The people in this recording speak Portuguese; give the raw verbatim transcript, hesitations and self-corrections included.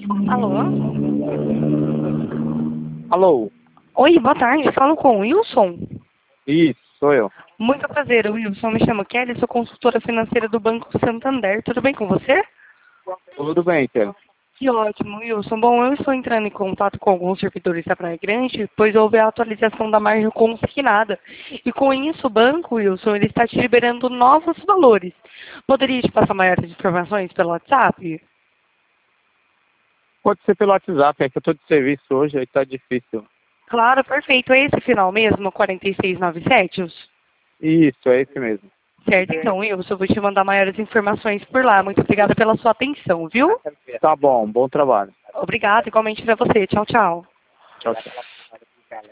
Alô? Alô? Oi, boa tarde. Falo com o Wilson. Isso, sou eu. Muito prazer, Wilson. Me chamo Kelly, sou consultora financeira do Banco Santander. Tudo bem com você? Tudo bem, Tia? Que ótimo, Wilson. Bom, eu estou entrando em contato com alguns servidores da Praia Grande, pois houve a atualização da margem consignada. E com isso, o banco, Wilson, ele está te liberando novos valores. Poderia te passar maiores informações pelo WhatsApp? Pode ser pelo WhatsApp, é que eu tô de serviço hoje, aí tá difícil. Claro, perfeito. É esse final mesmo, quarenta e seis noventa e sete? Isso, é esse mesmo. Certo, então, Wilson, eu vou te mandar maiores informações por lá. Muito obrigada pela sua atenção, viu? Tá bom, bom trabalho. Obrigada, igualmente para você. Tchau, tchau. Tchau, tchau.